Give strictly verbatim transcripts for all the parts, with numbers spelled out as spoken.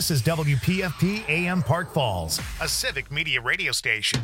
This is W P F P A M Park Falls, a civic media radio station.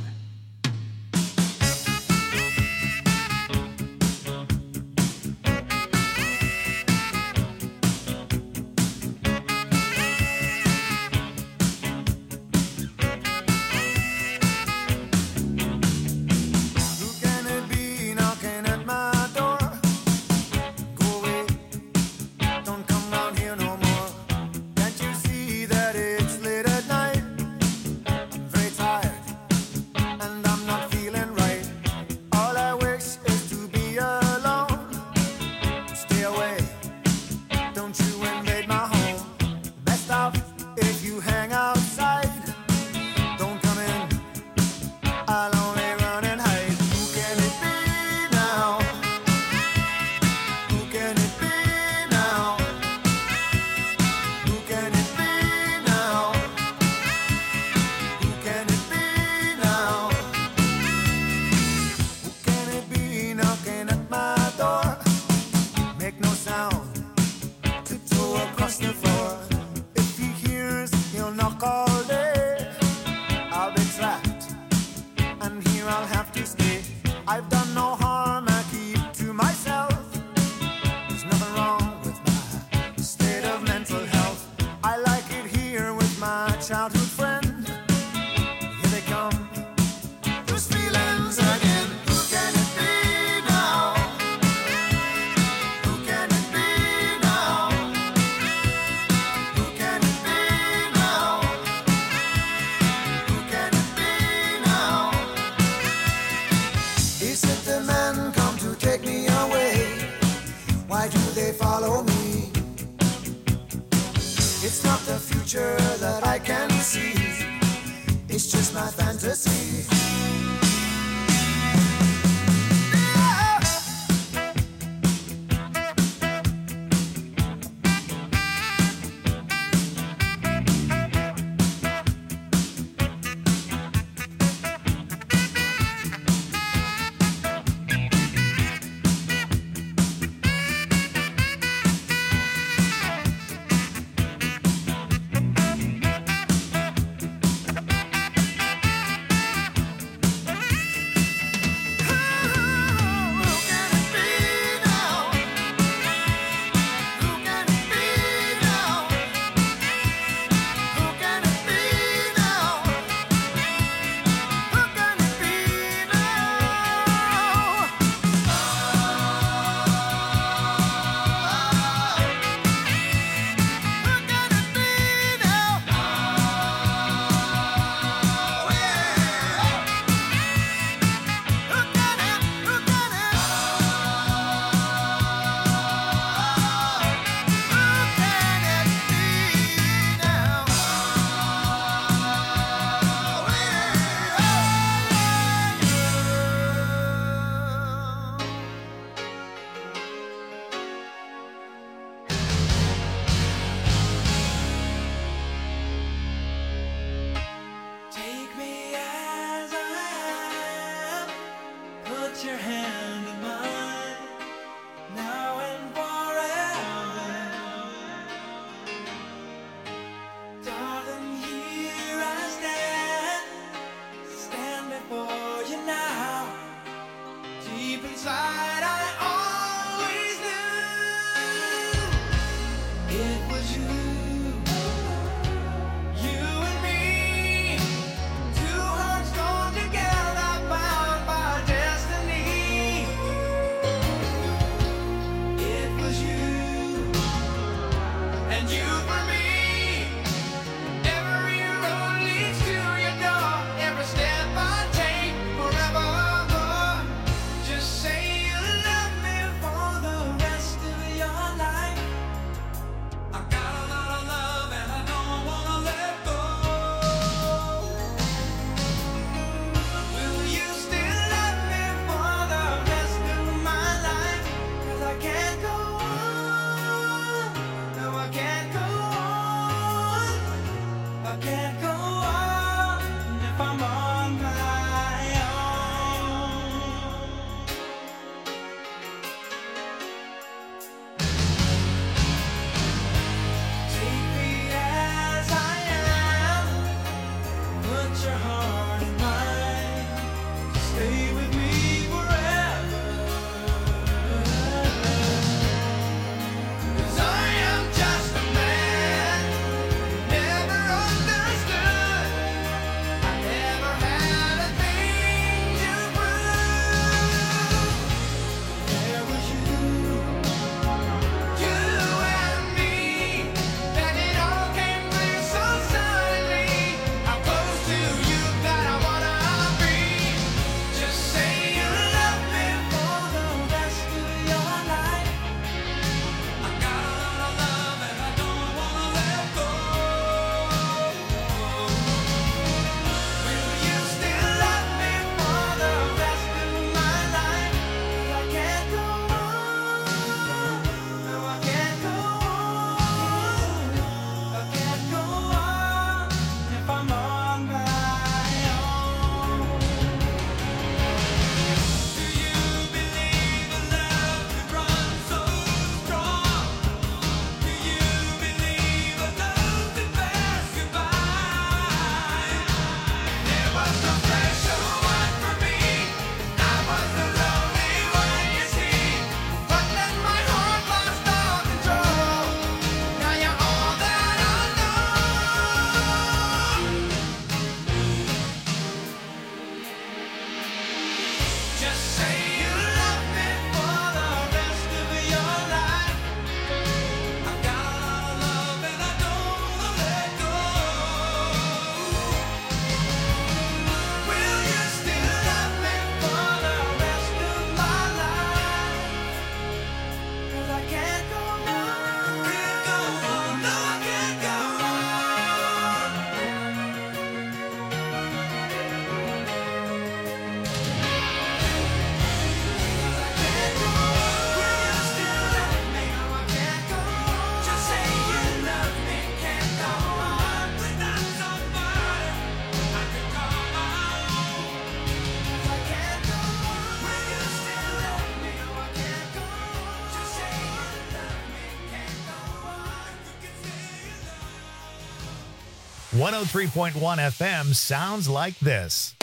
one oh three point one F M sounds like this.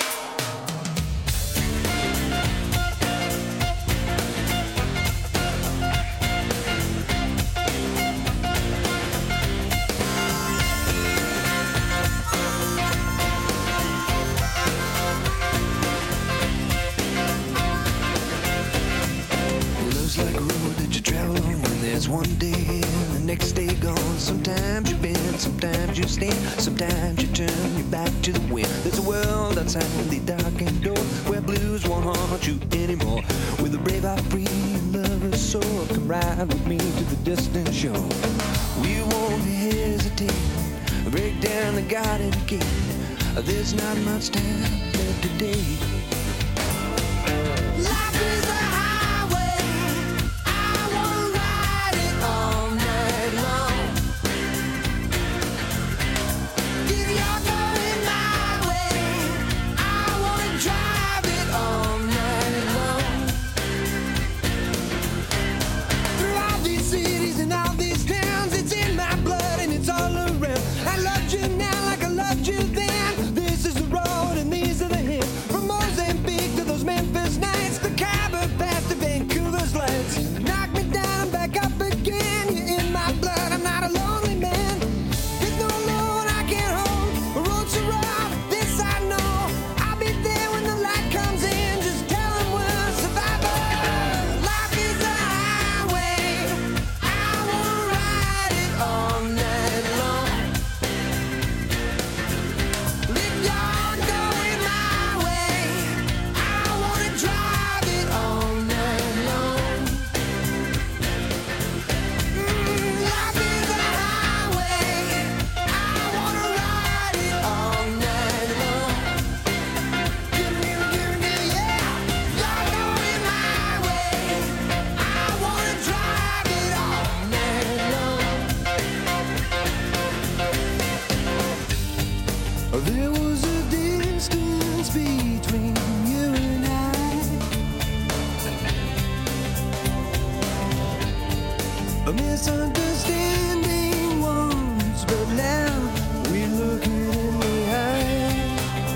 Love's like a road that you travel on when there's one day here and the next day gone. Sometimes you bend, sometimes you stand, sometimes you turn your back to the wind. There's a world outside the darkened door where blues won't haunt you anymore. With a brave heart free and lover's soul, come ride with me to the distant shore. We won't hesitate, break down the garden gate. There's not much time left today. Life is a highway, I wanna ride it all night long. If you're going my way, I wanna drive it all night long. Through all these cities and all these towns, it's in my blood and it's all around. I loved you now like I loved you then. This is the road and these are the hills. From Mozambique to those Memphis nights, the Khyber Pass to Vancouver's lights. Knock me down and back up again. You're in my blood, I'm not a lonely man. There's no Lord I can't hold. The road's so rough, this I know. I'll be there when the light comes in. Just tell them we're survivors. Life is a highway, I wanna ride it all night long. If you're going my way, I wanna drive it all night long. Mm, life is a highway, I wanna ride it all night long. Give me, give me, yeah. You're going my way, I wanna drive it all night long. There was a distance between you and I, a misunderstanding once, but now we look it in the eye.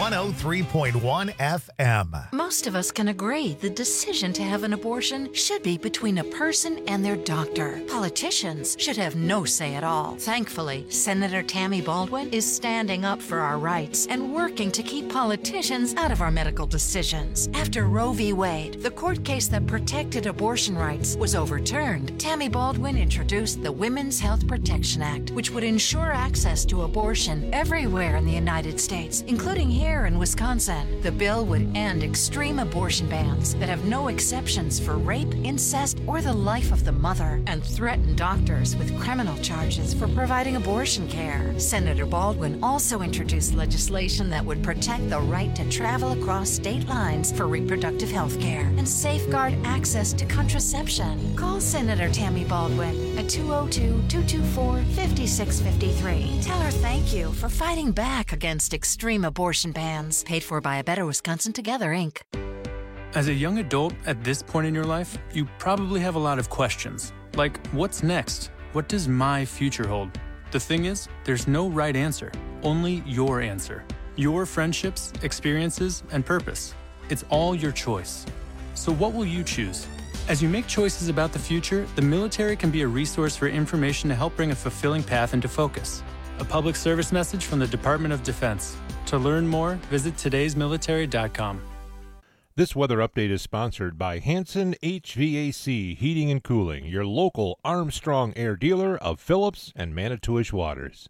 one oh three point one F M. Most of us can agree the decision to have an abortion should be between a person and their doctor. Politicians should have no say at all. Thankfully, Senator Tammy Baldwin is standing up for our rights and working to keep politicians out of our medical decisions. After Roe v. Wade, the court case that protected abortion rights, was overturned, Tammy Baldwin introduced the Women's Health Protection Act, which would ensure access to abortion everywhere in the United States, including here in Wisconsin. The bill would end extreme abortion bans that have no exceptions for rape, incest, or the life of the mother, and threaten doctors with criminal charges for providing abortion care. Senator Baldwin also introduced legislation that would protect the right to travel across state lines for reproductive health care and safeguard access to contraception. Call Senator Tammy Baldwin at two oh two, two two four, five six five three. Tell her thank you for fighting back against extreme abortion bans. Paid for by A Better Wisconsin Together, Incorporated. As a young adult at this point in your life, you probably have a lot of questions. Like, what's next? What does my future hold? The thing is, there's no right answer, only your answer. Your friendships, experiences, and purpose. It's all your choice. So what will you choose? As you make choices about the future, the military can be a resource for information to help bring a fulfilling path into focus. A public service message from the Department of Defense. To learn more, visit todays military dot com. This weather update is sponsored by Hanson H V A C Heating and Cooling, your local Armstrong Air dealer of Phillips and Manitowish Waters.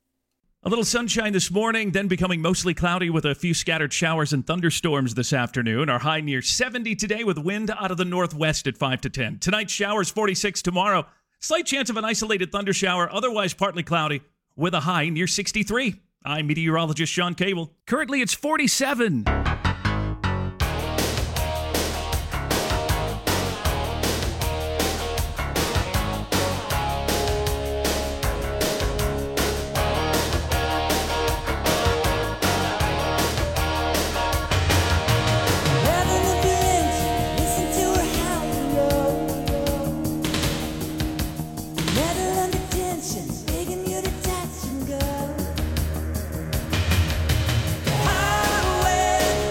A little sunshine this morning, then becoming mostly cloudy with a few scattered showers and thunderstorms this afternoon. Our high near seventy today with wind out of the northwest at five to ten. Tonight, showers forty-six. Tomorrow, slight chance of an isolated thundershower, otherwise partly cloudy with a high near sixty-three. I'm meteorologist Sean Cable. Currently, it's forty-seven. Highway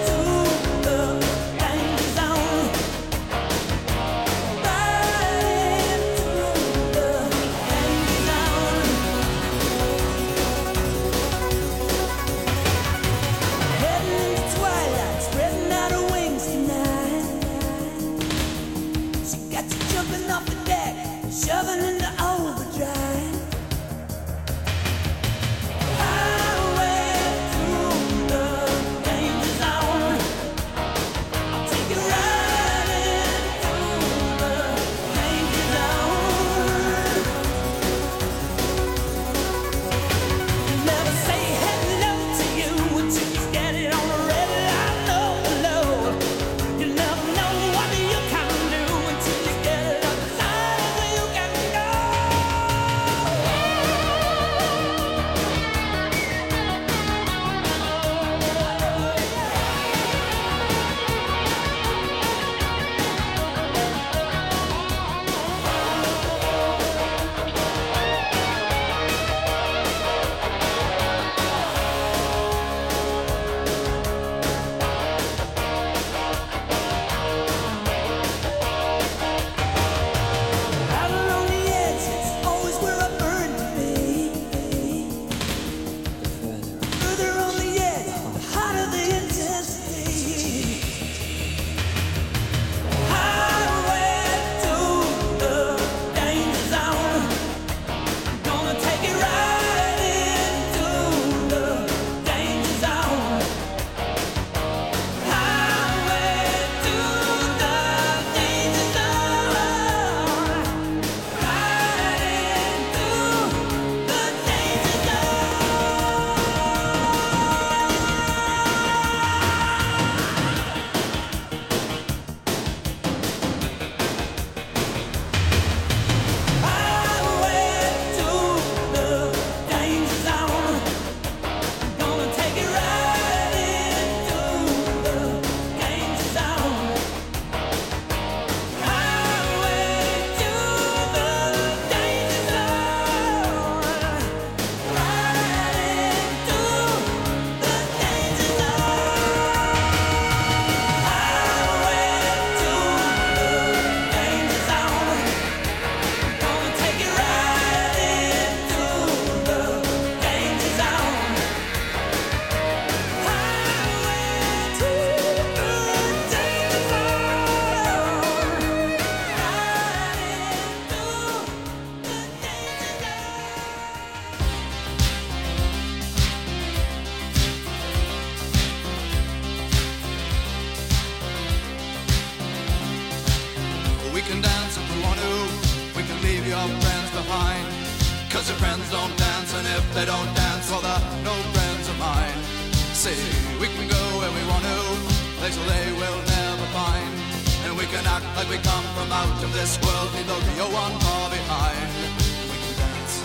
your friends behind. Cause your friends don't dance, and if they don't dance, well, they're no friends of mine. See, we can go where we want to, places they will never find. And we can act like we come from out of this world, leave the real one far behind. We can dance.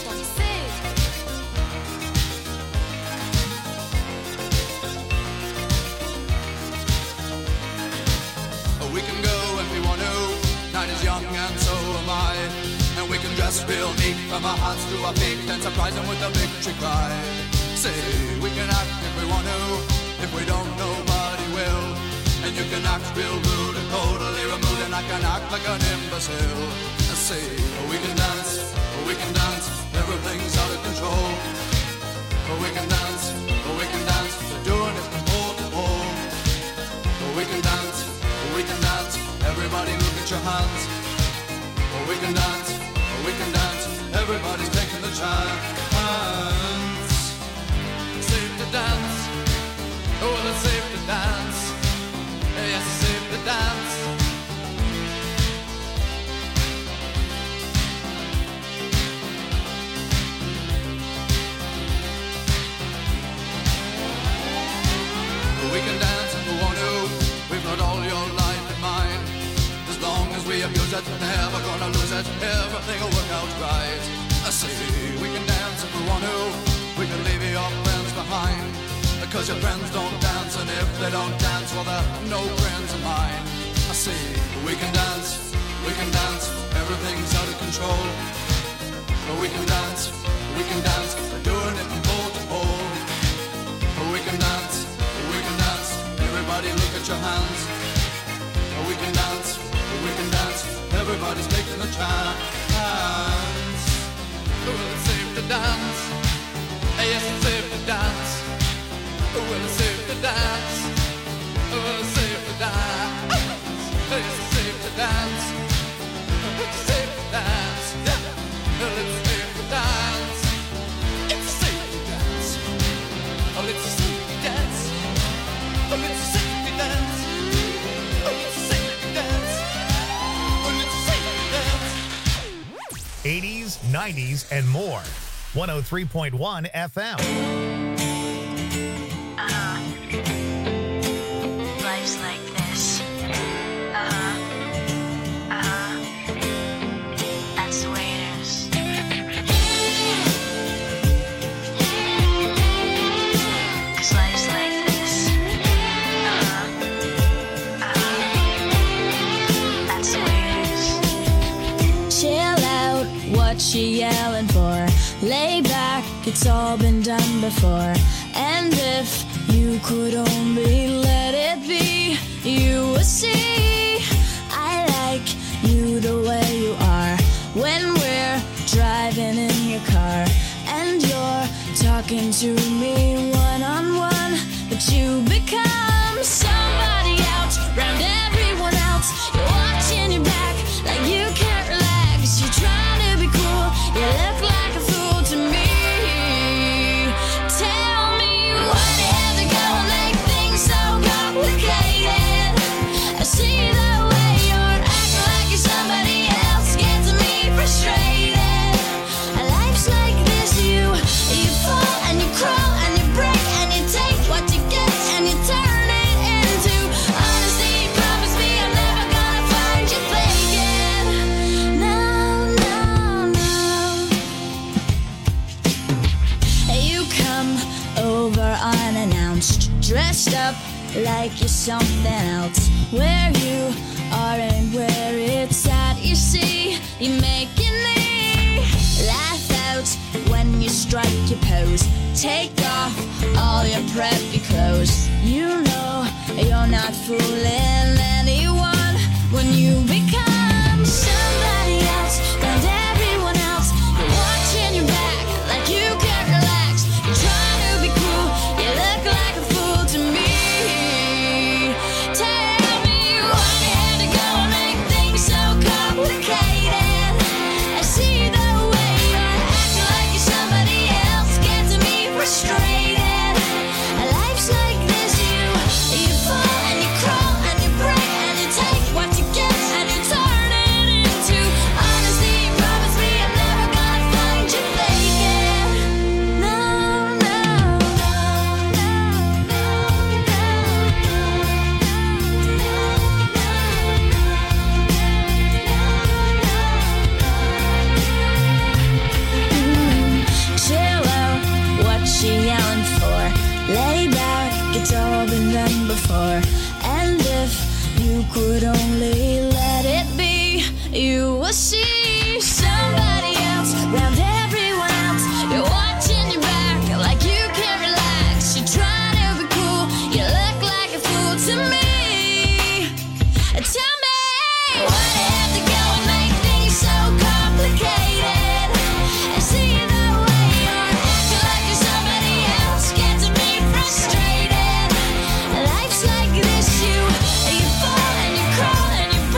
We can go if we want to, night is young and so am I. And we can dress real neat from our hearts to our feet and surprise them with a victory cry. Say, we can act if we want to, if we don't, nobody will. And you can act real rude and totally removed, and I can act like an imbecile. And say, we can dance, we can dance, everything's out of control. We can dance, we can dance, we're doing it from pole to pole. We can dance, we can dance, everybody look at your hands. We can dance, we can dance, everybody's taking the chance. Safe to dance, oh, it's safe to dance. Yes, it's safe to dance. We can dance if we want to, we've got all your life in mind. As long as we abuse it, never gonna lose it, everything will work out right. I say, we can dance if we want to, we can leave your friends behind. Because your friends don't dance, and if they don't dance, well, they're no friends of mine. I say, we can dance, we can dance, everything's out of control. But we can dance, we can dance, we're doing it from pole to pole. But we can dance, we can dance, everybody look at your hands. But we can dance, we can dance, everybody's taking a chance. Well, it's safe to dance, yes, it's safe to dance. Well, it's safe to dance. Well, it's safe to dance. It's safe to dance. It's safe to dance. Well, it's safe to dance. It's safe to dance. Oh, it's safe to dance. Oh, it's safe to dance. Oh, it's safe to dance. Oh, it's safe to dance. eighties, nineties, and more. one oh three point one F M. Life's like this. Uh-huh. Uh-huh. That's the way it is. Cause life's like this. Uh-huh. Uh-huh. That's the way it is. Chill out, what you yelling for? Lay back, it's all been done before. And if you could only let it be, you would see I like you the way you are. When we're driving in your car and you're talking to me one-on-one, but you become somebody else round everyone else. You're watching your back like you can't relax. You're trying to be cool, you look like a fool to me. Tell me why they have to go and make things so complicated. I see the way you're acting like you're somebody else, gets me frustrated. Life's like this, you you fall and you crawl and you break and you take what you get and you turn it into honesty. Promise me I'm never gonna find you faking. No, no, no. You come over unannounced, dressed up like you're something else. Where you are and where it's at, you see, you're making me laugh out when you strike your pose. Take off all your preppy clothes. You know you're not fooling anyone when you become somebody else and everyone else. You're watching your back like you can't relax. You're trying to be cool, you look like a fool to me. Tell me why you had to go and make things so complicated. I see the way you're acting like you're somebody else, gets me frustrated. Life's like this, you you fall and you crawl and you break would only let it be, you will see somebody else round everyone else. You're watching your back like you can't relax. You're trying to be cool, you look like a fool to me. Tell me, why do you have to go and make things so complicated? And see the way you're acting like you're somebody else gets me frustrated. Life's like this, you you fall and you crawl and you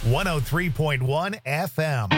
one oh three point one F M.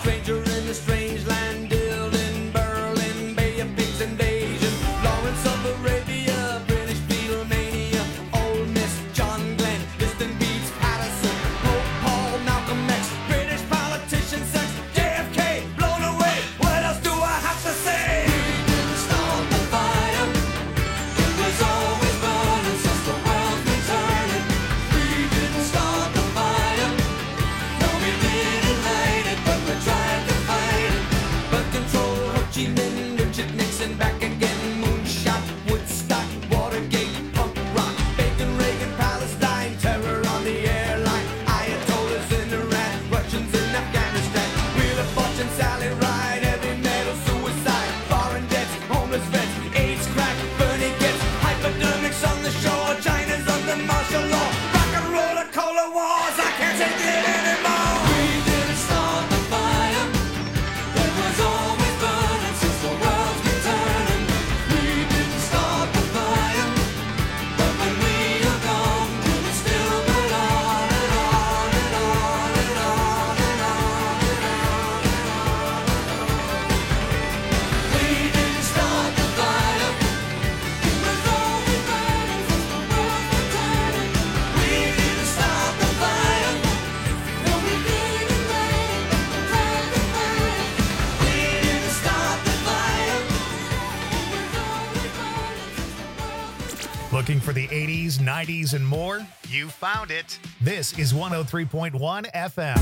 stranger in the strange land, Dylan, Berlin, Bay of Pigs invasion, Lawrence of Arabia, British Beatlemania, Ole Miss, John Glenn, Liston Beats, Patterson, Pope Paul, Malcolm X, British politician sex, J F K, blown away. What else do I have to say? We didn't start the fire. It was always burning since the world's been turning. We didn't start the fire. No, we didn't light it, but we tried to fight it. But control, Ho Chi Minh, Richard Nixon, back again, moonshot, Woodstock, Watergate, punk rock, Bacon, Reagan, Palestine, terror on the airline, Ayatollahs in Iran, Russians in Afghanistan, Wheel of Fortune, Sally Ride, heavy metal, suicide, foreign debts, homeless vets, AIDS, crack, Bernie gets, hypodermics on the shore, China's under martial law, rock and roll, a cola wars, I can't take it anymore. We didn't start the fire. It was always burning since the world's been turning. We didn't start the fire, but when we are gone, will it still burn on and on and on and on and on and on and on? We didn't start the fire. It was always burning since the world's been turning. We didn't start the fire. No, we didn't light it, but we tried to fight it. We didn't start the fire. It was always burning since the world. Looking for the eighties, nineties, and more? You found it. This is one oh three point one F M.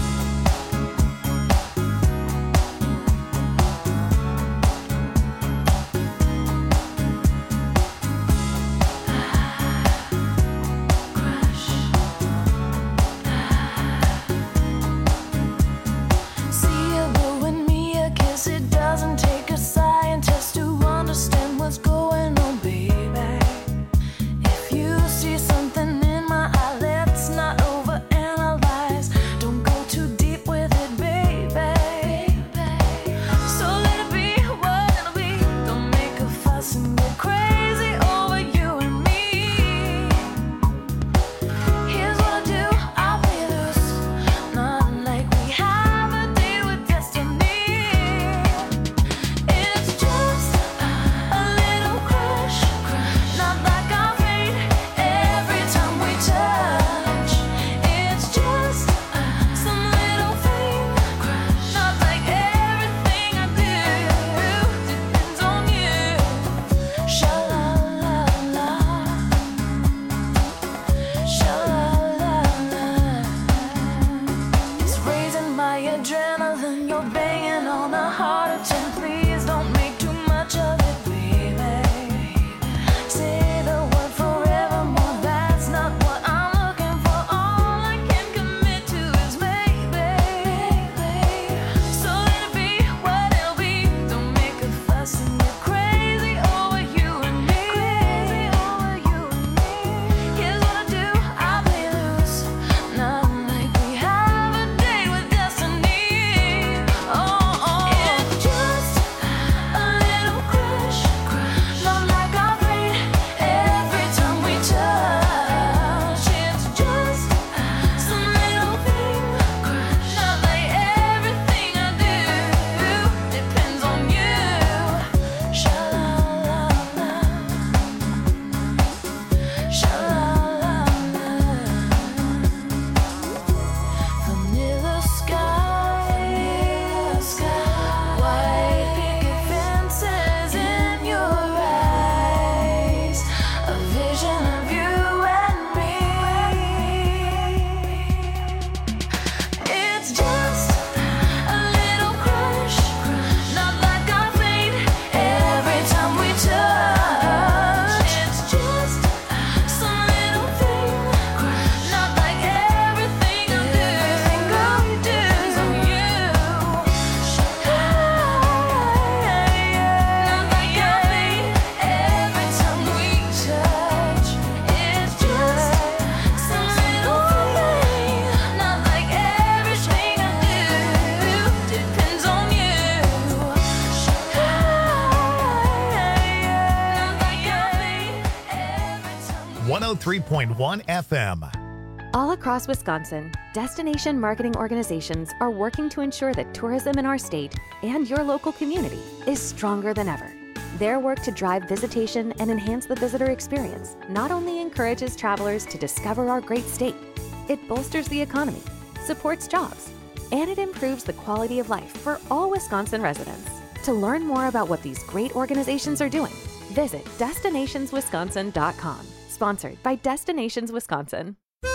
See you blowing me a kiss. It doesn't take a scientist to understand what's going on, baby. If you see something in my eye, let's not overanalyze. Don't go too deep with it, baby. So let it be what it'll be. Don't make a fuss and get crazy over you and me. Here's what I do, I play loose. Not like we have a deal with destiny. It's just a little crush, not like our fate every time we touch. It's just some little thing, not like everything I do depends on you. Sha la la la, sha la la la. It's raising my adrenaline. You're banging on a heart of ten. Please don't make too much of it, baby. Say the word forevermore. That's not what I'm looking for. All I can commit to is maybe. So let it be what it'll be. Don't make a fuss and get crazy over you and me. Crazy over you and me. Here's what I do, I play loose. Not like we have a date with destiny. Oh, oh. It's just a little crush, not like our fate every time we touch. It's just some little thing, not like everything I do depends on you. Sha la la la, sha la la la. Vanilla skies, white picket fences in your eyes, a vision of you and me. It's just a little crush, not like our fate every time we touch. It's just some little thing, not like everything I do. Depends on you. Not like our fate every time we touch. It's just some little thing, not like everything I do depends on you. Not like our fate every time we one oh three point one F M. All across Wisconsin, destination marketing organizations are working to ensure that tourism in our state and your local community is stronger than ever. Their work to drive visitation and enhance the visitor experience not only encourages travelers to discover our great state, it bolsters the economy, supports jobs, and it improves the quality of life for all Wisconsin residents. To learn more about what these great organizations are doing, visit destinations wisconsin dot com. Sponsored by Destinations Wisconsin.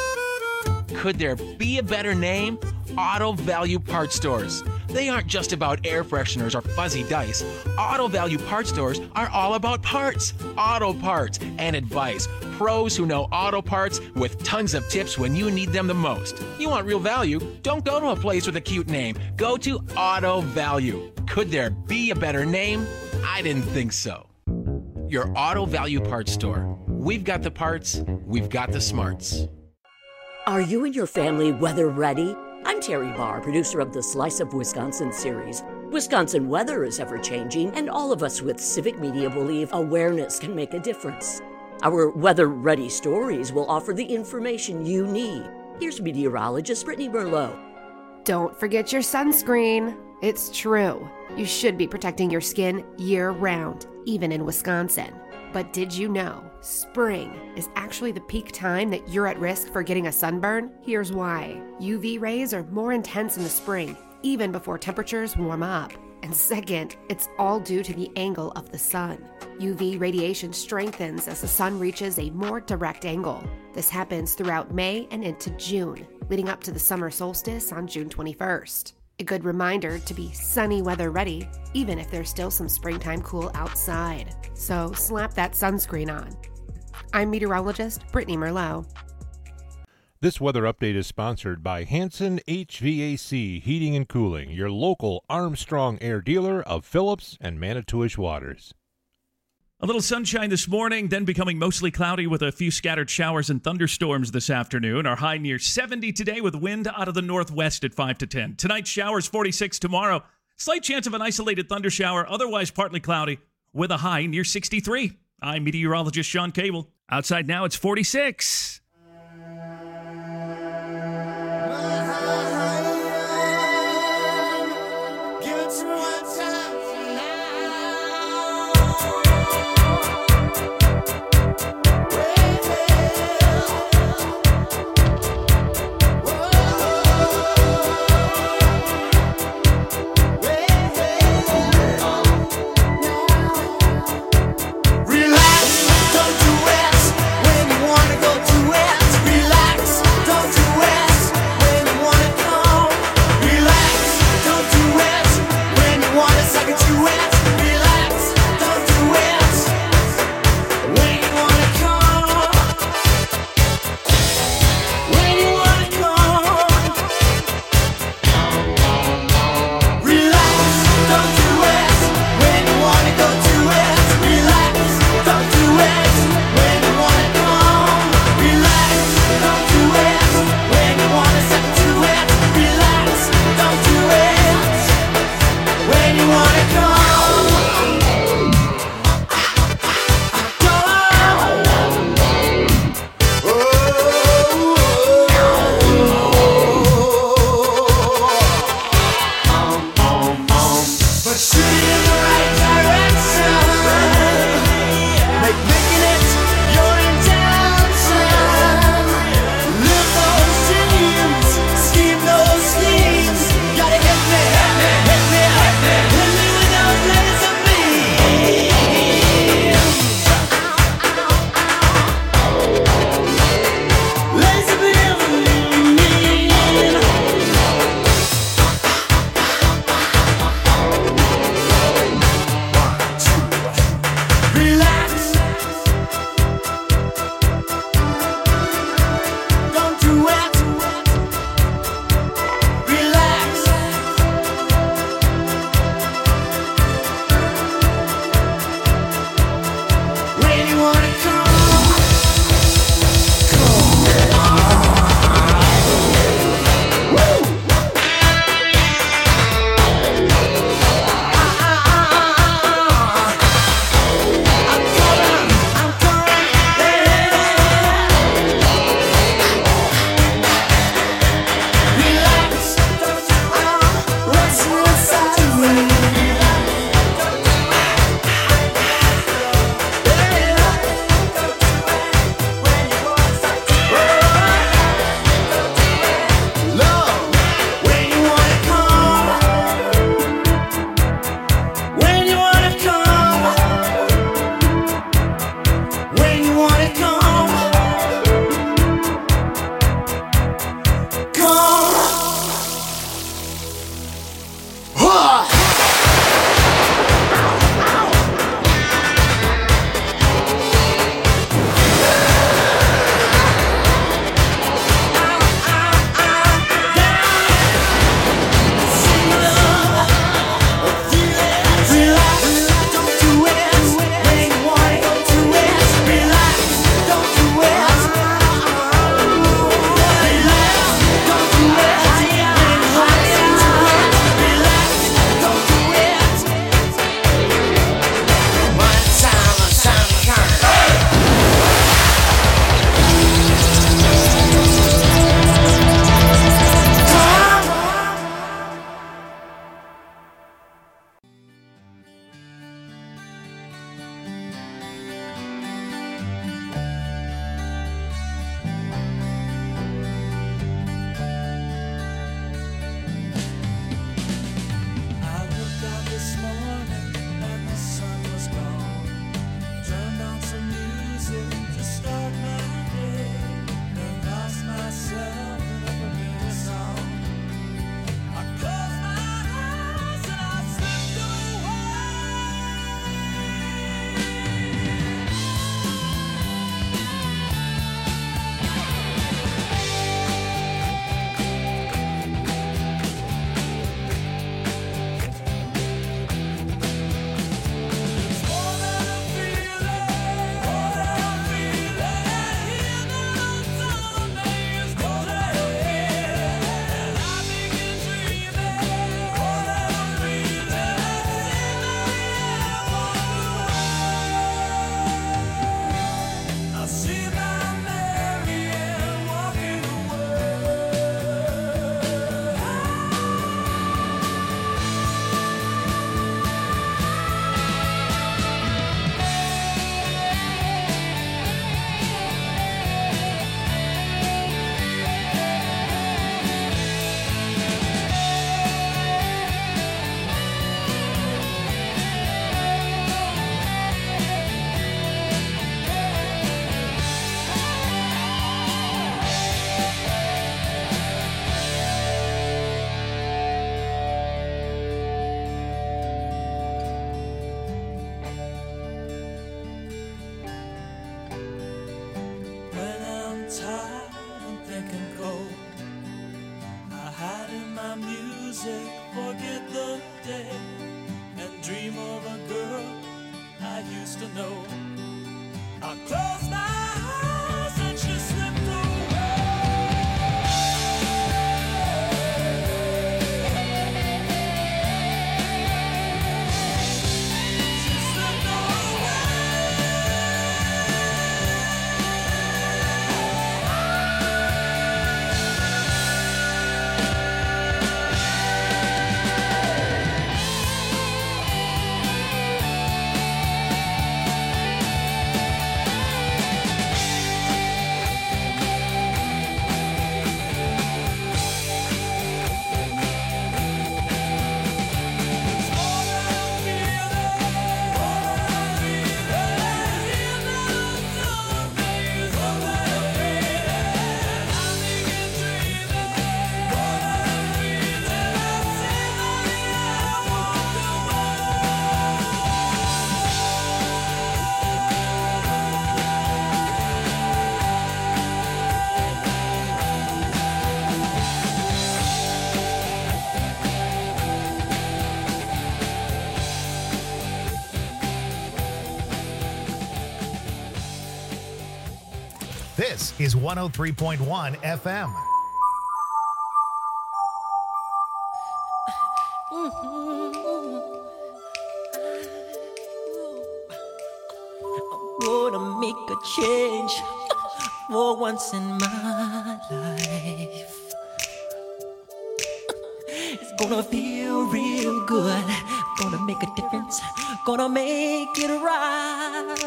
Could there be a better name? Auto Value Parts Stores. They aren't just about air fresheners or fuzzy dice. Auto Value Parts Stores are all about parts, auto parts, and advice. Pros who know auto parts with tons of tips when you need them the most. You want real value? Don't go to a place with a cute name. Go to Auto Value. Could there be a better name? I didn't think so. Your Auto Value Parts Store. We've got the parts, we've got the smarts. Are you and your family weather ready? I'm Terry Barr, producer of the Slice of Wisconsin series. Wisconsin weather is ever-changing, and all of us with civic media believe awareness can make a difference. Our weather-ready stories will offer the information you need. Here's meteorologist Brittany Merlot. Don't forget your sunscreen. It's true. You should be protecting your skin year-round, even in Wisconsin. But did you know spring is actually the peak time that you're at risk for getting a sunburn? Here's why. U V rays are more intense in the spring, even before temperatures warm up. And second, it's all due to the angle of the sun. U V radiation strengthens as the sun reaches a more direct angle. This happens throughout May and into June, leading up to the summer solstice on June twenty-first. A good reminder to be sunny weather ready, even if there's still some springtime cool outside. So slap that sunscreen on. I'm meteorologist Brittany Merlot. This weather update is sponsored by Hanson H V A C Heating and Cooling, your local Armstrong Air dealer of Phillips and Manitowish Waters. A little sunshine this morning, then becoming mostly cloudy with a few scattered showers and thunderstorms this afternoon. Our high near seventy today with wind out of the northwest at five to ten. Tonight, showers forty-six tomorrow. Slight chance of an isolated thundershower, otherwise partly cloudy with a high near sixty-three. I'm meteorologist Sean Cable. Outside now, it's forty-six. Relax, don't do rest when you wanna go to it. music, forget the day, and dream of a girl I used to know. I close my eyes and she slipped away. This is one oh three point one F M. I'm gonna make a change for once in my life. It's gonna feel real good. Gonna make a difference. Gonna make it right.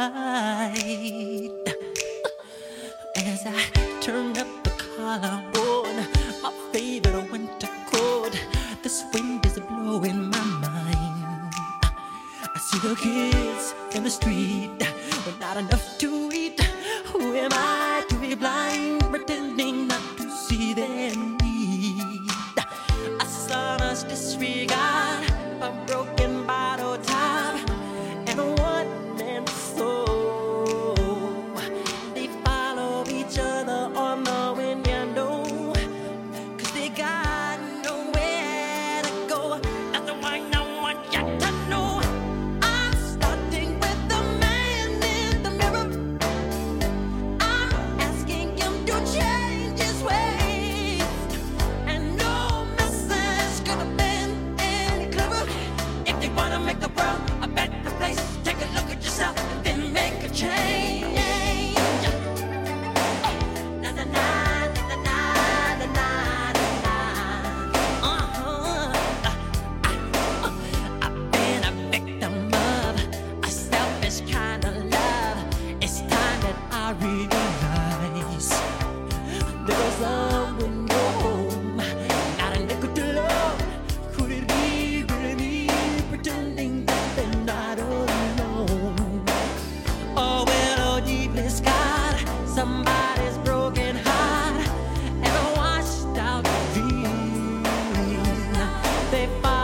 As I turn up the collar on my favorite winter coat, this wind is blowing my mind. I see the kids in the street with not enough to eat. Who am I to be blind, pretending not to see their need? I saw us disregard a broken bottle top and a one-man soul. Each other on the window, cause they got nowhere to go. That's why I want you to know I'm starting with the man in the mirror. I'm asking him to change his ways, and no message could have been any clearer. If you wanna make the world a better place, take a look at yourself and then make a change. I realize there's someone home, not a nickel to love. Could it be really me pretending that they're not alone? Oh, well, oh, deeply scarred, somebody's broken heart and a washed out dream. They find